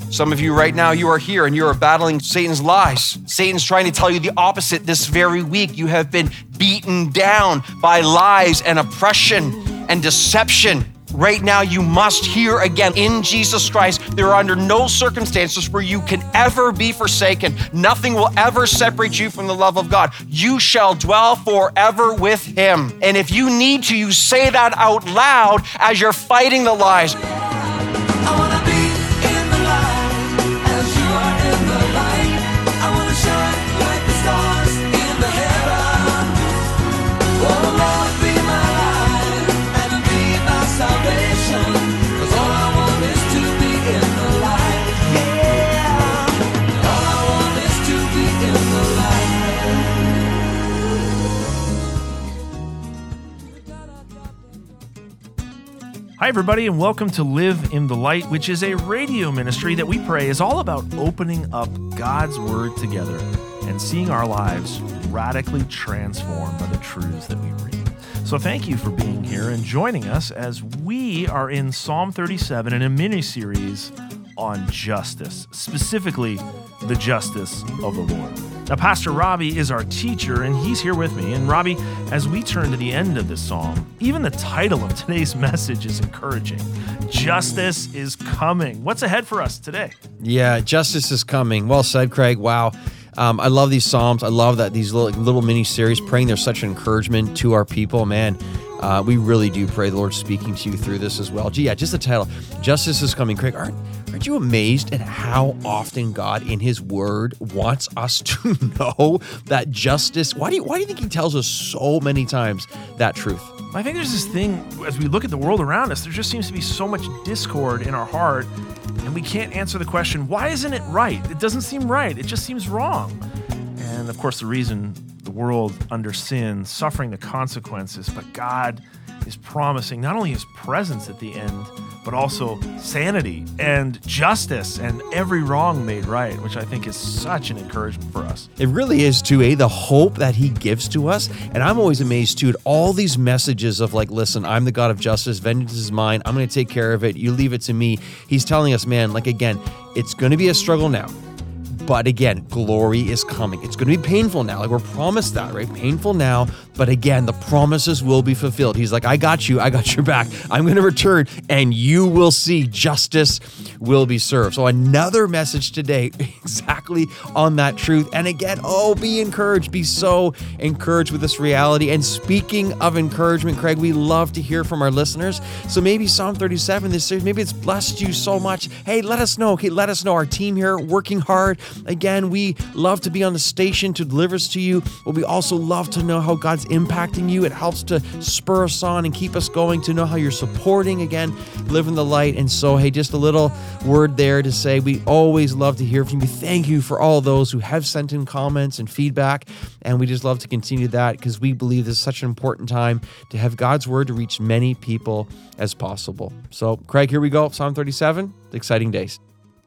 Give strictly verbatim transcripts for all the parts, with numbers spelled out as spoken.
Some of you right now, you are here and you are battling Satan's lies. Satan's trying to tell you the opposite this very week. You have been beaten down by lies and oppression and deception. Right now, you must hear again, in Jesus Christ, there are under no circumstances where you can ever be forsaken. Nothing will ever separate you from the love of God. You shall dwell forever with him. And if you need to, you say that out loud as you're fighting the lies. I wanna be in the light as you are in the light. I wanna shine like the stars in the heaven. Oh Lord, be my light and be my salvation. 'Cause all I want is to be in the light. Yeah. All I want is to be in the light. Hi, everybody, and welcome to Live in the Light, which is a radio ministry that we pray is all about opening up God's Word together and seeing our lives radically transformed by the truths that we read. So thank you for being here and joining us as we are in Psalm thirty-seven in a mini-series on justice, specifically the justice of the Lord. Now, Pastor Robbie is our teacher, and he's here with me. And Robbie, as we turn to the end of this psalm, even the title of today's message is encouraging. Justice is coming. What's ahead for us today? Yeah, justice is coming. Well said, Craig. Wow. Um, I love these psalms. I love that these little, little mini series, praying there's such an encouragement to our people. Man, uh, we really do pray the Lord's speaking to you through this as well. Gee, yeah, just the title, Justice is Coming. Craig, aren't, aren't you amazed at how often God in his word wants us to know that justice? Why do you, why do you think he tells us so many times that truth? I think there's this thing, as we look at the world around us, there just seems to be so much discord in our heart, and we can't answer the question, why isn't it right? It doesn't seem right. It just seems wrong. And of course, the reason the world under sin, suffering the consequences, but God is promising not only his presence at the end, but also sanity and justice and every wrong made right, which I think is such an encouragement for us. It really is too, eh? The hope that he gives to us. And I'm always amazed too at all these messages of like, listen, I'm the God of justice, vengeance is mine, I'm going to take care of it, you leave it to me. He's telling us, man, like again, it's going to be a struggle now. But again, glory is coming. It's going to be painful now. Like we're promised that, right? Painful now. But again, the promises will be fulfilled. He's like, I got you. I got your back. I'm going to return and you will see justice will be served. So another message today exactly on that truth. And again, oh, be encouraged. Be so encouraged with this reality. And speaking of encouragement, Craig, we love to hear from our listeners. So maybe Psalm thirty-seven, this series, maybe it's blessed you so much. Hey, let us know. Okay, let us know. Our team here working hard. Again, we love to be on the station to deliver this to you, but we also love to know how God's impacting you. It helps to spur us on and keep us going, to know how you're supporting, again, Live in the Light. And so, hey, just a little word there to say we always love to hear from you. Thank you for all those who have sent in comments and feedback, and we just love to continue that because we believe this is such an important time to have God's word to reach many people as possible. So, Craig, here we go. Psalm thirty-seven, exciting days.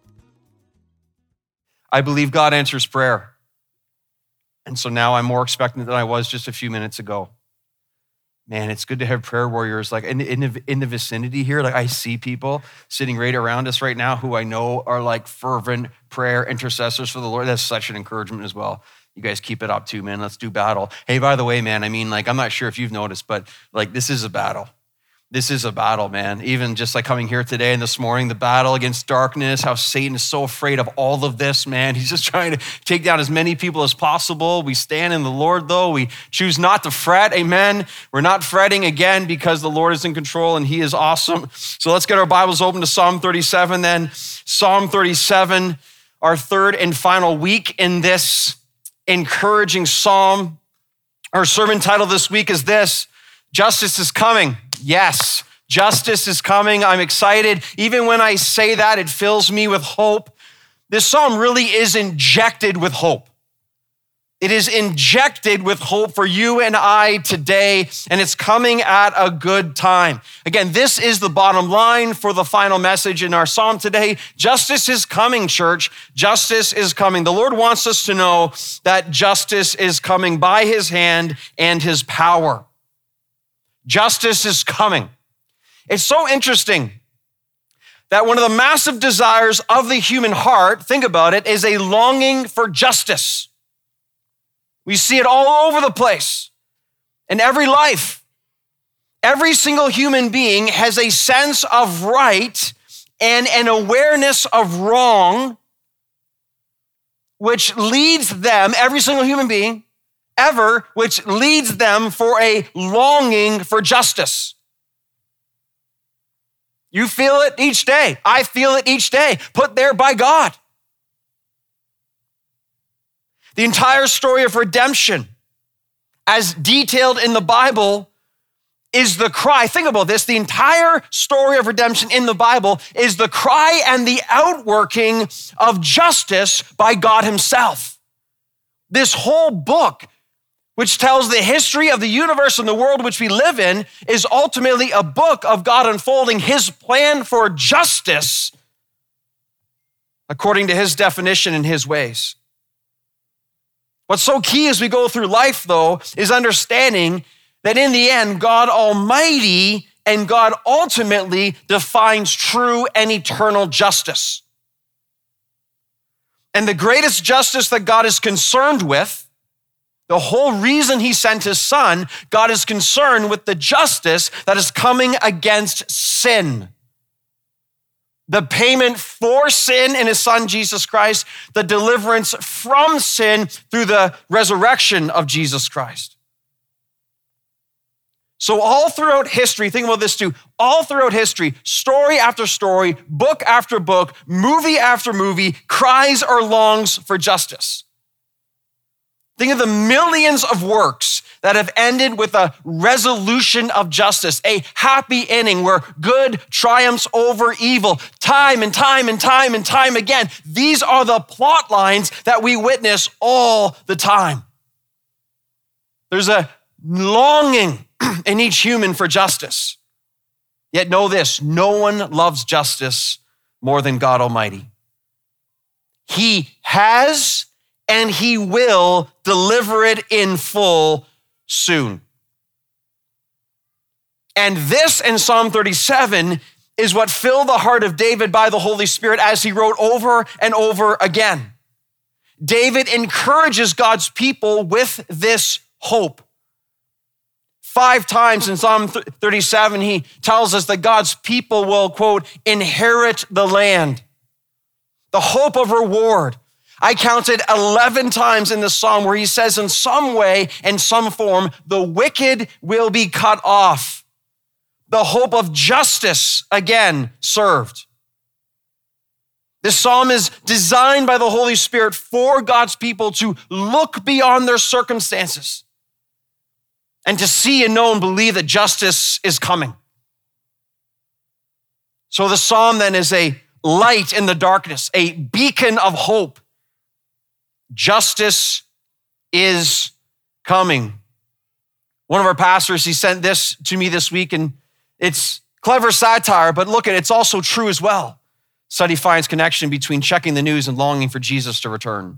I believe God answers prayer. And so now I'm more expectant than I was just a few minutes ago. Man, it's good to have prayer warriors like in, in, the, in the vicinity here. Like I see people sitting right around us right now who I know are like fervent prayer intercessors for the Lord. That's such an encouragement as well. You guys keep it up too, man. Let's do battle. Hey, by the way, man, I mean, like, I'm not sure if you've noticed, but like this is a battle. This is a battle, man. Even just like coming here today and this morning, the battle against darkness, how Satan is so afraid of all of this, man. He's just trying to take down as many people as possible. We stand in the Lord, though. We choose not to fret, amen. We're not fretting again because the Lord is in control and he is awesome. So let's get our Bibles open to Psalm thirty-seven then. Psalm thirty-seven, our third and final week in this encouraging psalm. Our sermon title this week is this: Justice is Coming. Yes, justice is coming. I'm excited. Even when I say that, it fills me with hope. This psalm really is injected with hope. It is injected with hope for you and I today, and it's coming at a good time. Again, this is the bottom line for the final message in our psalm today. Justice is coming, church. Justice is coming. The Lord wants us to know that justice is coming by his hand and his power. Justice is coming. It's so interesting that one of the massive desires of the human heart, think about it, is a longing for justice. We see it all over the place in every life. Every single human being has a sense of right and an awareness of wrong, which leads them, every single human being ever, which leads them for a longing for justice. You feel it each day. I feel it each day, put there by God. The entire story of redemption, as detailed in the Bible, is the cry. Think about this. The entire story of redemption in the Bible is the cry and the outworking of justice by God himself. This whole book, which tells the history of the universe and the world which we live in, is ultimately a book of God unfolding his plan for justice according to his definition and his ways. What's so key as we go through life, though, is understanding that in the end, God Almighty and God ultimately defines true and eternal justice. And the greatest justice that God is concerned with, the whole reason he sent his son, God is concerned with the justice that is coming against sin. The payment for sin in his son, Jesus Christ, the deliverance from sin through the resurrection of Jesus Christ. So all throughout history, think about this too, all throughout history, story after story, book after book, movie after movie, cries or longs for justice. Think of the millions of works that have ended with a resolution of justice, a happy ending where good triumphs over evil, time and time and time and time again. These are the plot lines that we witness all the time. There's a longing in each human for justice. Yet know this, no one loves justice more than God Almighty. He has and he will deliver it in full soon. And this in Psalm thirty-seven is what filled the heart of David by the Holy Spirit as he wrote over and over again. David encourages God's people with this hope. Five times in Psalm thirty-seven, he tells us that God's people will, quote, inherit the land. The hope of reward. I counted eleven times in the psalm where he says in some way, in some form, the wicked will be cut off. The hope of justice, again, served. This psalm is designed by the Holy Spirit for God's people to look beyond their circumstances and to see and know and believe that justice is coming. So the psalm then is a light in the darkness, a beacon of hope. Justice is coming. One of our pastors, he sent this to me this week, and it's clever satire, but look at it, it's also true as well. Study finds connection between checking the news and longing for Jesus to return.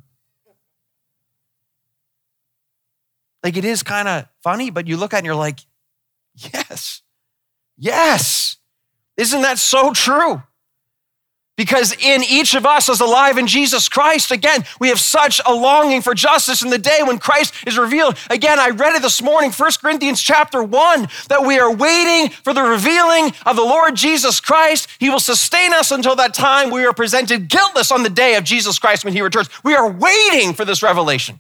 Like, it is kind of funny, but you look at it and you're like, yes, yes. Isn't that so true? Because in each of us as alive in Jesus Christ, again, we have such a longing for justice in the day when Christ is revealed. Again, I read it this morning, First Corinthians chapter one, that we are waiting for the revealing of the Lord Jesus Christ. He will sustain us until that time we are presented guiltless on the day of Jesus Christ when he returns. We are waiting for this revelation.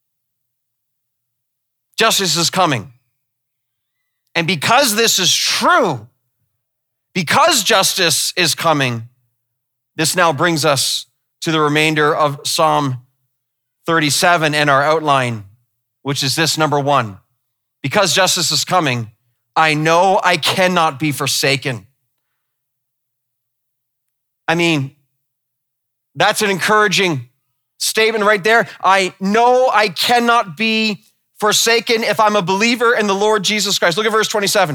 Justice is coming. And because this is true, because justice is coming, this now brings us to the remainder of Psalm thirty-seven and our outline, which is this, number one. Because justice is coming, I know I cannot be forsaken. I mean, that's an encouraging statement right there. I know I cannot be forsaken if I'm a believer in the Lord Jesus Christ. Look at verse twenty-seven.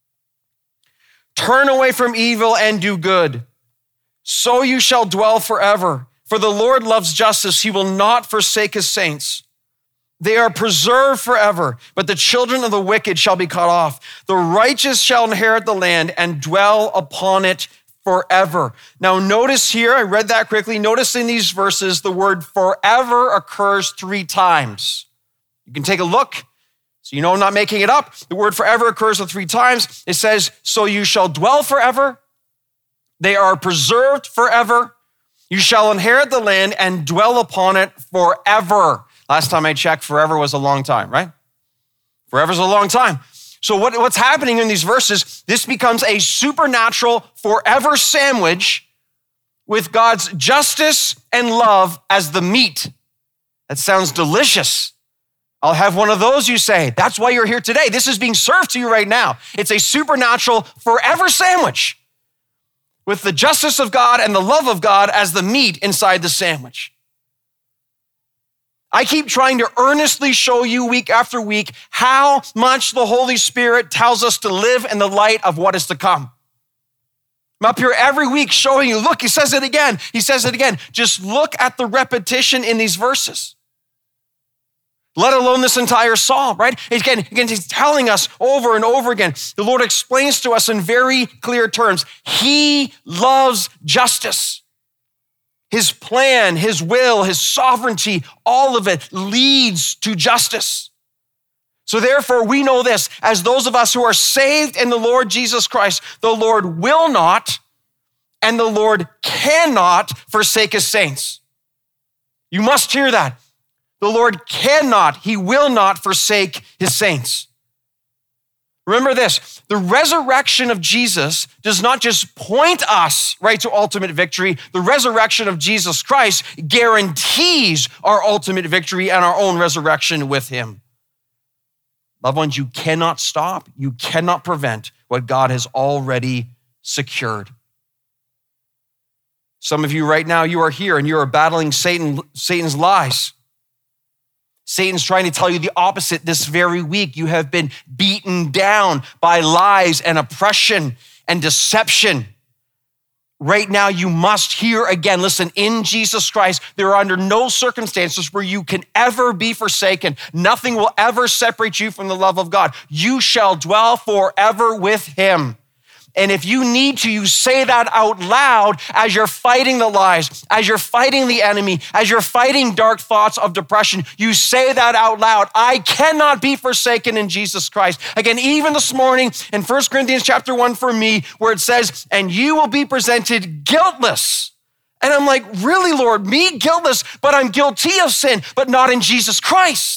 Turn away from evil and do good, so you shall dwell forever. For the Lord loves justice. He will not forsake his saints. They are preserved forever, but the children of the wicked shall be cut off. The righteous shall inherit the land and dwell upon it forever. Now notice here, I read that quickly. Notice in these verses, the word forever occurs three times. You can take a look. So you know I'm not making it up. The word forever occurs three times. It says, so you shall dwell forever. They are preserved forever. You shall inherit the land and dwell upon it forever. Last time I checked, forever was a long time, right? Forever's a long time. So what, what's happening in these verses, this becomes a supernatural forever sandwich with God's justice and love as the meat. That sounds delicious. I'll have one of those, you say. That's why you're here today. This is being served to you right now. It's a supernatural forever sandwich with the justice of God and the love of God as the meat inside the sandwich. I keep trying to earnestly show you week after week how much the Holy Spirit tells us to live in the light of what is to come. I'm up here every week showing you, look, he says it again. He says it again. Just look at the repetition in these verses. Let alone this entire psalm, right? Again, again, he's telling us over and over again. The Lord explains to us in very clear terms. He loves justice. His plan, his will, his sovereignty, all of it leads to justice. So therefore, we know this, as those of us who are saved in the Lord Jesus Christ, the Lord will not and the Lord cannot forsake his saints. You must hear that. The Lord cannot, he will not forsake his saints. Remember this, the resurrection of Jesus does not just point us right to ultimate victory. The resurrection of Jesus Christ guarantees our ultimate victory and our own resurrection with him. Loved ones, you cannot stop, you cannot prevent what God has already secured. Some of you right now, you are here and you are battling Satan, Satan's lies. Satan's trying to tell you the opposite this very week. You have been beaten down by lies and oppression and deception. Right now, you must hear again, listen, in Jesus Christ, there are under no circumstances where you can ever be forsaken. Nothing will ever separate you from the love of God. You shall dwell forever with him. And if you need to, you say that out loud as you're fighting the lies, as you're fighting the enemy, as you're fighting dark thoughts of depression. You say that out loud. I cannot be forsaken in Jesus Christ. Again, even this morning in First Corinthians chapter one for me, where it says, and you will be presented guiltless. And I'm like, really, Lord, me guiltless, but I'm guilty of sin, but not in Jesus Christ.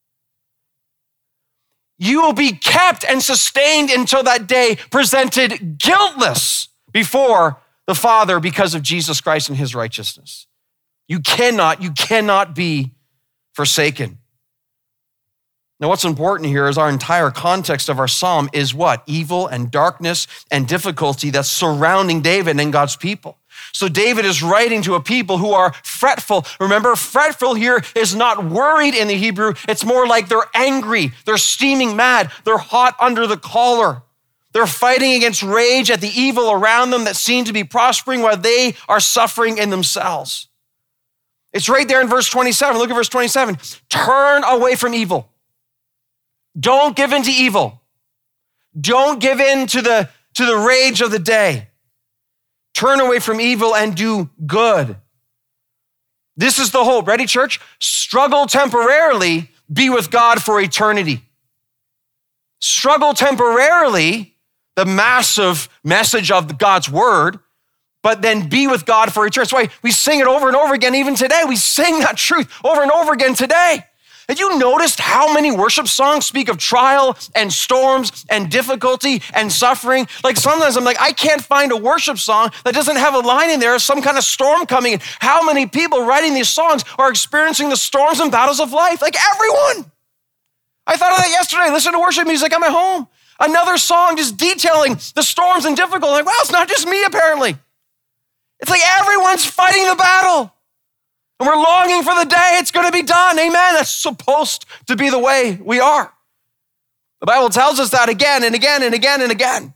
You will be kept and sustained until that day, presented guiltless before the Father because of Jesus Christ and his righteousness. You cannot, you cannot be forsaken. Now, what's important here is our entire context of our psalm is what? Evil and darkness and difficulty that's surrounding David and God's people. So David is writing to a people who are fretful. Remember, fretful here is not worried in the Hebrew. It's more like they're angry. They're steaming mad. They're hot under the collar. They're fighting against rage at the evil around them that seem to be prospering while they are suffering in themselves. It's right there in verse twenty-seven. Look at verse twenty-seven. Turn away from evil. Don't give in to evil. Don't give in to the, to the rage of the day. Turn away from evil and do good. This is the hope. Ready, church? Struggle temporarily, be with God for eternity. Struggle temporarily, the massive message of God's word, but then be with God for eternity. That's why we sing it over and over again, even today. We sing that truth over and over again today. Have you noticed how many worship songs speak of trial and storms and difficulty and suffering? Like sometimes I'm like, I can't find a worship song that doesn't have a line in there of some kind of storm coming in. How many people writing these songs are experiencing the storms and battles of life? Like everyone. I thought of that yesterday. Listen to worship music at my home. Another song just detailing the storms and difficulty. Like, wow, it's not just me apparently. It's like everyone's fighting the battle. And we're longing for the day it's going to be done. Amen. That's supposed to be the way we are. The Bible tells us that again and again and again and again.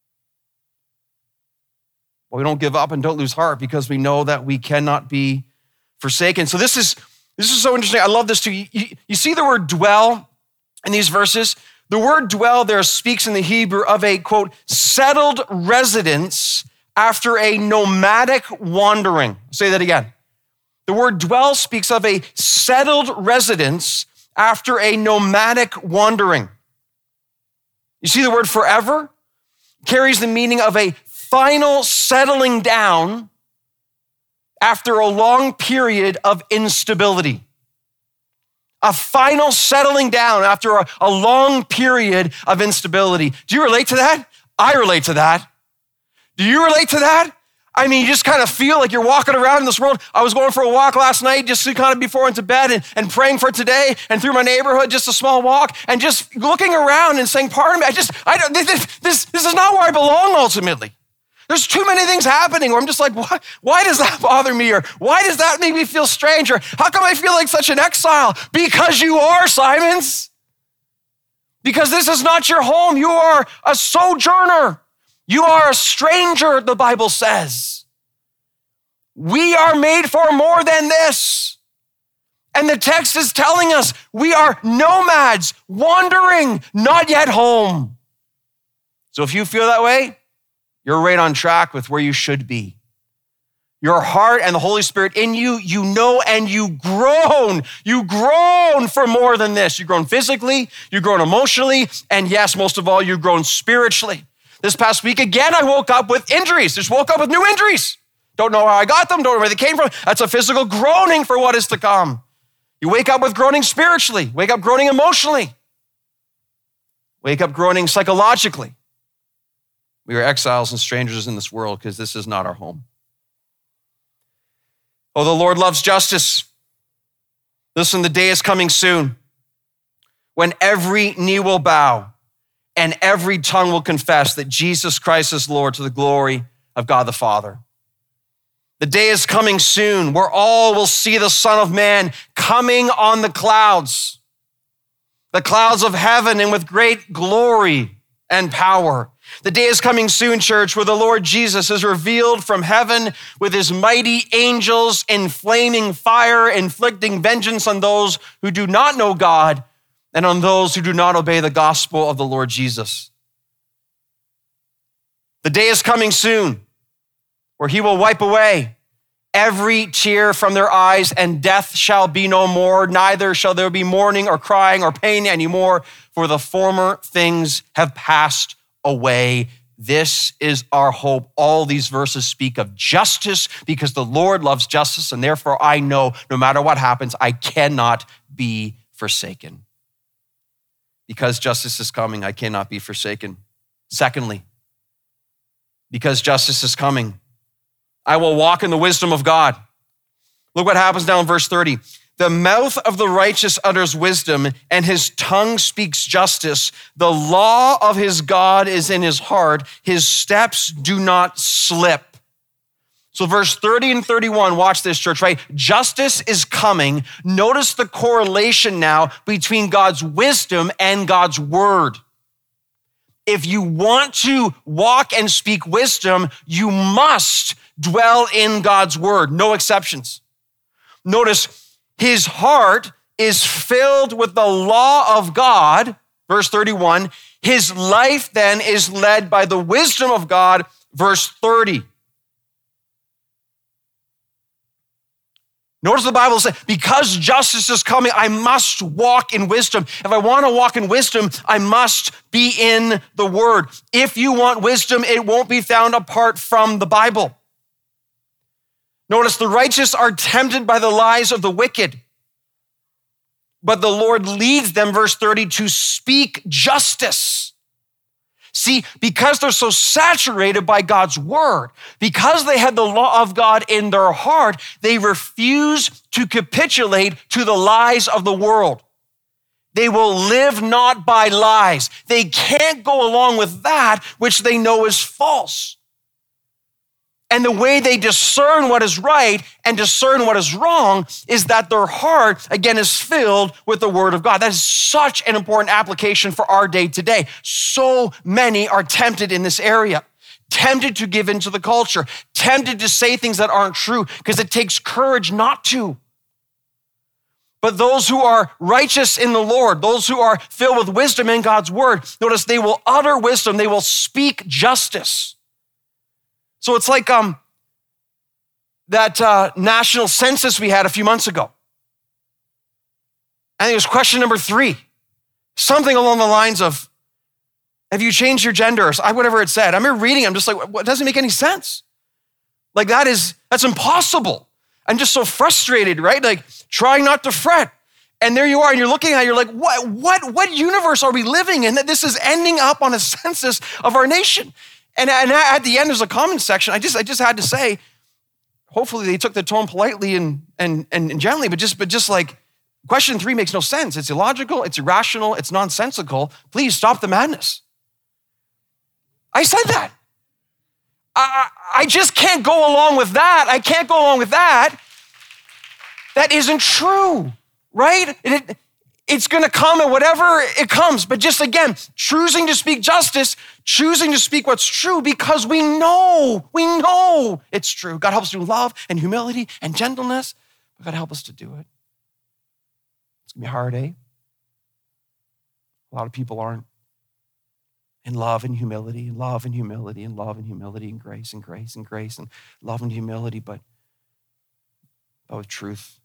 But we don't give up and don't lose heart because we know that we cannot be forsaken. So this is this is so interesting. I love this too. You, you, you see the word dwell in these verses? The word dwell there speaks in the Hebrew of a, quote, settled residence after a nomadic wandering. I'll say that again. The word dwell speaks of a settled residence after a nomadic wandering. You see the word forever carries the meaning of a final settling down after a long period of instability. A final settling down after a, a long period of instability. Do you relate to that? I relate to that. Do you relate to that? I mean, you just kind of feel like you're walking around in this world. I was going for a walk last night just to kind of before I went to bed and, and praying for today and through my neighborhood, just a small walk and just looking around and saying, pardon me, I just, I don't, this, this, this is not where I belong ultimately. There's too many things happening where I'm just like, why, why does that bother me? Or why does that make me feel strange? Or how come I feel like such an exile? Because you are, Simons. Because this is not your home. You are a sojourner. You are a stranger, the Bible says. We are made for more than this. And the text is telling us we are nomads, wandering, not yet home. So if you feel that way, you're right on track with where you should be. Your heart and the Holy Spirit in you, you know and you groan. You groan for more than this. You've grown physically, you've grown emotionally, and yes, most of all, you've grown spiritually. This past week, again, I woke up with injuries. Just woke up with new injuries. Don't know how I got them, don't know where they came from. That's a physical groaning for what is to come. You wake up with groaning spiritually, wake up groaning emotionally, wake up groaning psychologically. We are exiles and strangers in this world because this is not our home. Oh, the Lord loves justice. Listen, the day is coming soon when every knee will bow and every tongue will confess that Jesus Christ is Lord to the glory of God the Father. The day is coming soon where all will see the Son of Man coming on the clouds, the clouds of heaven, and with great glory and power. The day is coming soon, church, where the Lord Jesus is revealed from heaven with his mighty angels in flaming fire, inflicting vengeance on those who do not know God and on those who do not obey the gospel of the Lord Jesus. The day is coming soon where he will wipe away every tear from their eyes, and death shall be no more, neither shall there be mourning or crying or pain anymore, for the former things have passed away. This is our hope. All these verses speak of justice because the Lord loves justice, and therefore I know no matter what happens, I cannot be forsaken. Because justice is coming, I cannot be forsaken. Secondly, because justice is coming, I will walk in the wisdom of God. Look what happens now in verse thirty. The mouth of the righteous utters wisdom, and his tongue speaks justice. The law of his God is in his heart. His steps do not slip. So verse thirty and thirty-one, watch this, church, right? Justice is coming. Notice the correlation now between God's wisdom and God's word. If you want to walk and speak wisdom, you must dwell in God's word, no exceptions. Notice his heart is filled with the law of God, verse thirty-one. His life then is led by the wisdom of God, verse thirty. Notice the Bible says, because justice is coming, I must walk in wisdom. If I want to walk in wisdom, I must be in the word. If you want wisdom, it won't be found apart from the Bible. Notice the righteous are tempted by the lies of the wicked, but the Lord leads them, verse thirty, to speak justice. See, because they're so saturated by God's word, because they had the law of God in their heart, they refuse to capitulate to the lies of the world. They will live not by lies. They can't go along with that which they know is false. And the way they discern what is right and discern what is wrong is that their heart, again, is filled with the word of God. That is such an important application for our day today. So many are tempted in this area, tempted to give into the culture, tempted to say things that aren't true because it takes courage not to. But those who are righteous in the Lord, those who are filled with wisdom in God's word, notice they will utter wisdom, they will speak justice. So it's like um, that uh, national census we had a few months ago. I think it was question number three. Something along the lines of, have you changed your gender? Or whatever it said. I remember reading, I'm just like, what, it doesn't make any sense. Like that is, that's impossible. I'm just so frustrated, right? Like trying not to fret. And there you are, and you're looking at it, you're like, what, what, what universe are we living in that this is ending up on a census of our nation? And, and at the end, there's a comment section. I just, I just had to say, hopefully they took the tone politely and, and, and gently, but just, but just like, question three makes no sense. It's illogical, it's irrational, it's nonsensical. Please stop the madness. I said that. I, I just can't go along with that. I can't go along with that. That isn't true, right? It, it's gonna come and whatever it comes. But just again, choosing to speak justice, choosing to speak what's true because we know, we know it's true. God helps us do love and humility and gentleness. But God help us to do it. It's gonna be hard, eh? A lot of people aren't. In love and humility, and love and humility, and love and humility, and grace and grace and grace, and love and humility, but, but with truth.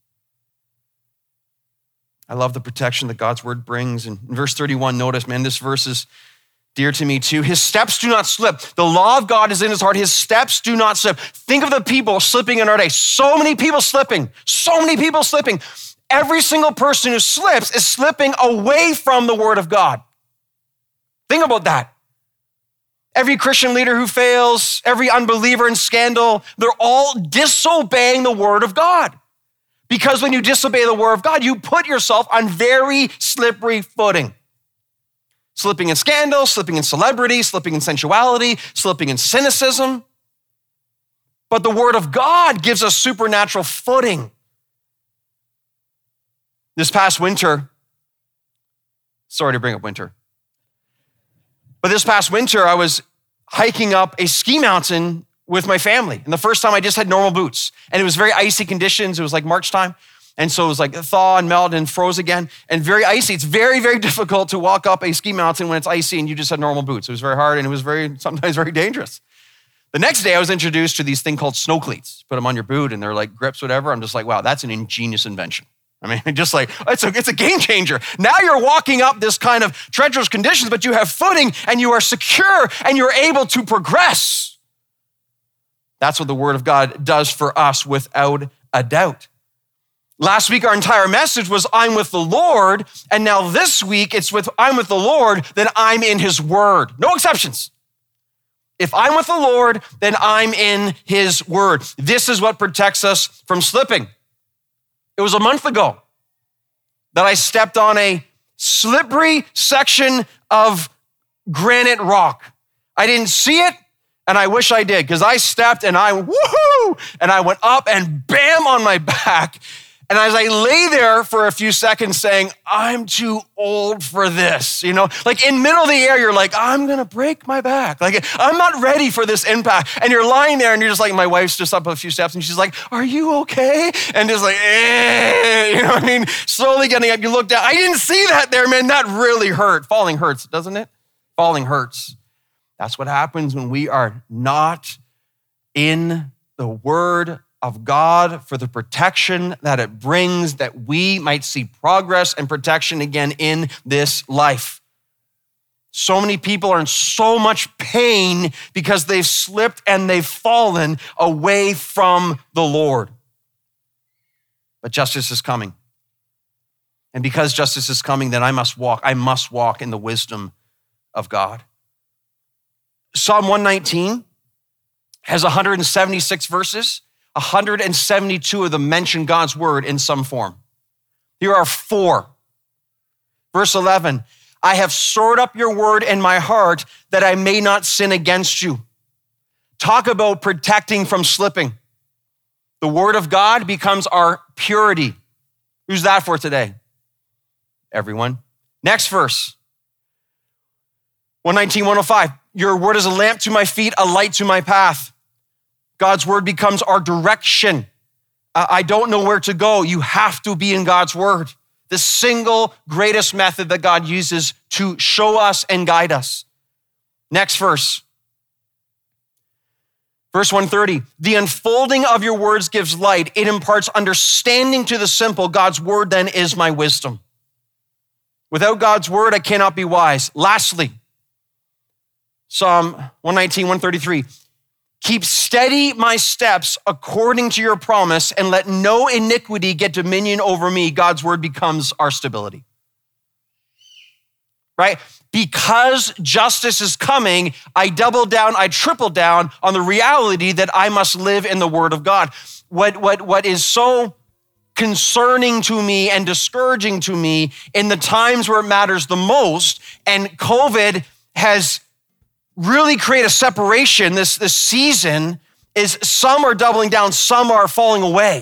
I love the protection that God's word brings. And in verse thirty-one, notice, man, this verse is dear to me too. His steps do not slip. The law of God is in his heart. His steps do not slip. Think of the people slipping in our day. So many people slipping. So many people slipping. Every single person who slips is slipping away from the word of God. Think about that. Every Christian leader who fails, every unbeliever in scandal, they're all disobeying the word of God. Because when you disobey the word of God, you put yourself on very slippery footing. Slipping in scandal, slipping in celebrity, slipping in sensuality, slipping in cynicism. But the word of God gives us supernatural footing. This past winter, sorry to bring up winter, but this past winter, I was hiking up a ski mountain with my family. And the first time I just had normal boots. And it was very icy conditions. It was like March time. And so it was like thaw and melt and froze again and very icy. It's very, very difficult to walk up a ski mountain when it's icy and you just had normal boots. It was very hard and it was very, sometimes very dangerous. The next day I was introduced to these thing called snow cleats. Put them on your boot and they're like grips, whatever. I'm just like, wow, that's an ingenious invention. I mean, just like, it's a, it's a game changer. Now you're walking up this kind of treacherous conditions, but you have footing and you are secure and you're able to progress. That's what the word of God does for us without a doubt. Last week, our entire message was I'm with the Lord. And now this week, it's with I'm with the Lord, then I'm in his word. No exceptions. If I'm with the Lord, then I'm in his word. This is what protects us from slipping. It was a month ago that I stepped on a slippery section of granite rock. I didn't see it, and I wish I did, because I stepped and I, woohoo, and I went up and bam on my back. And as I lay there for a few seconds saying, I'm too old for this, you know, like in middle of the air, you're like, I'm gonna break my back. Like, I'm not ready for this impact. And you're lying there and you're just like, my wife's just up a few steps and she's like, are you okay? And just like, eh, you know what I mean? Slowly getting up, you look down. I didn't see that there, man. That really hurt. Falling hurts, doesn't it? Falling hurts. That's what happens when we are not in the word of God for the protection that it brings, that we might see progress and protection again in this life. So many people are in so much pain because they've slipped and they've fallen away from the Lord. But justice is coming. And because justice is coming, then I must walk, I must walk in the wisdom of God. Psalm one nineteen has one hundred seventy-six verses. one hundred seventy-two of them mention God's word in some form. Here are four. Verse eleven, I have stored up your word in my heart that I may not sin against you. Talk about protecting from slipping. The word of God becomes our purity. Who's that for today? Everyone. Next verse. one nineteen, one oh five, your word is a lamp to my feet, a light to my path. God's word becomes our direction. I don't know where to go. You have to be in God's word. The single greatest method that God uses to show us and guide us. Next verse. Verse one thirty, the unfolding of your words gives light. It imparts understanding to the simple. God's word then is my wisdom. Without God's word, I cannot be wise. Lastly, Psalm one nineteen, one thirty-three, keep steady my steps according to your promise and let no iniquity get dominion over me. God's word becomes our stability. Right? Because justice is coming, I double down, I triple down on the reality that I must live in the word of God. What, what, what is so concerning to me and discouraging to me in the times where it matters the most, and COVID has really created a separation this, this season, is some are doubling down, some are falling away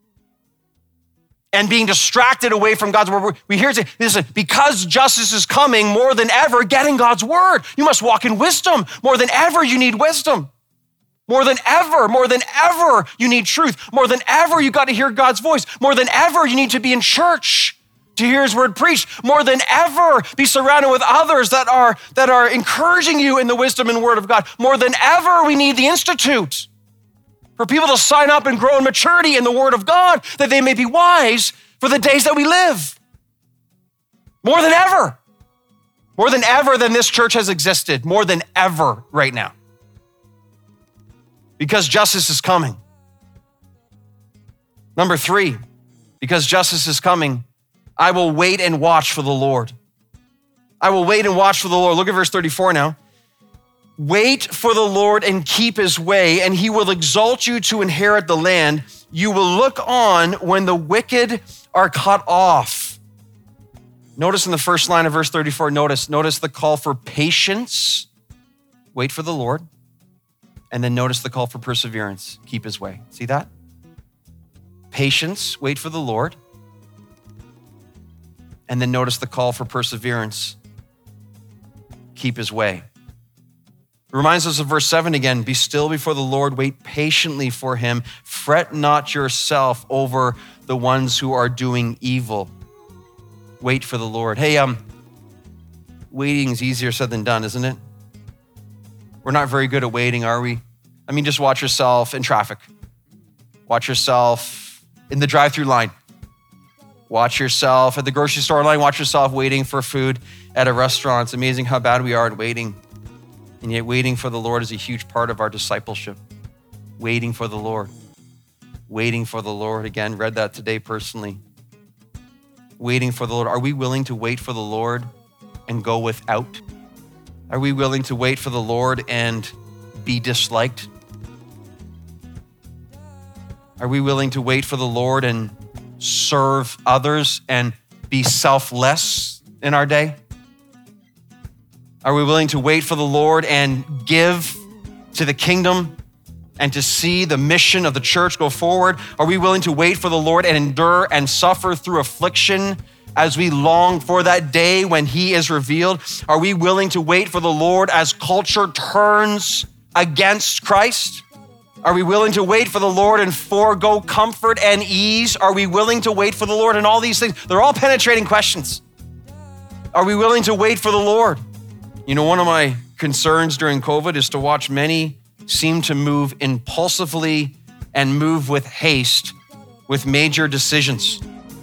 and being distracted away from God's word. We hear it say, listen, because justice is coming, more than ever, get in God's word. You must walk in wisdom. More than ever, you need wisdom. More than ever, more than ever, you need truth. More than ever, you got to hear God's voice. More than ever, you need to be in church to hear his word preached. More than ever, be surrounded with others that are, that are encouraging you in the wisdom and word of God. More than ever, we need the Institute for people to sign up and grow in maturity in the word of God, that they may be wise for the days that we live. More than ever. More than ever than this church has existed. More than ever right now. Because justice is coming. Number three, because justice is coming, I will wait and watch for the Lord. I will wait and watch for the Lord. Look at verse thirty-four now. Wait for the Lord and keep his way, and he will exalt you to inherit the land. You will look on when the wicked are cut off. Notice in the first line of verse thirty-four, notice, notice the call for patience. Wait for the Lord. And then notice the call for perseverance. Keep his way. See that? Patience, wait for the Lord. And then notice the call for perseverance. Keep his way. It reminds us of verse seven again. Be still before the Lord, wait patiently for him. Fret not yourself over the ones who are doing evil. Wait for the Lord. Hey, um, waiting is easier said than done, isn't it? We're not very good at waiting, are we? I mean, just watch yourself in traffic. Watch yourself in the drive-through line. Watch yourself at the grocery store line. Watch yourself waiting for food at a restaurant. It's amazing how bad we are at waiting. And yet waiting for the Lord is a huge part of our discipleship. Waiting for the Lord. Waiting for the Lord. Again, read that today personally. Waiting for the Lord. Are we willing to wait for the Lord and go without? Are we willing to wait for the Lord and be disliked? Are we willing to wait for the Lord and serve others and be selfless in our day? Are we willing to wait for the Lord and give to the kingdom and to see the mission of the church go forward? Are we willing to wait for the Lord and endure and suffer through affliction as we long for that day when he is revealed? Are we willing to wait for the Lord as culture turns against Christ? Are we willing to wait for the Lord and forego comfort and ease? Are we willing to wait for the Lord and all these things? They're all penetrating questions. Are we willing to wait for the Lord? You know, one of my concerns during COVID is to watch many seem to move impulsively and move with haste with major decisions.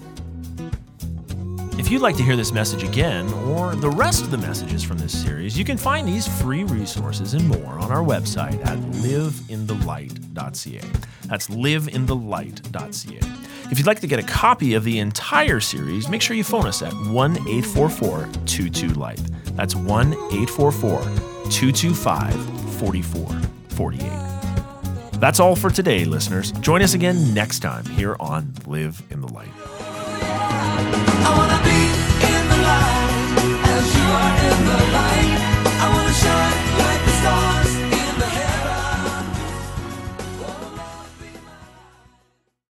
If you'd like to hear this message again or the rest of the messages from this series, you can find these free resources and more on our website at live in the light dot c a. That's live in the light dot c a. If you'd like to get a copy of the entire series, make sure you phone us at one eight four four two two light. That's one eight four four two two five four four four eight. That's all for today, listeners. Join us again next time here on Live in the Light. I wanna be in the light as you are in the light.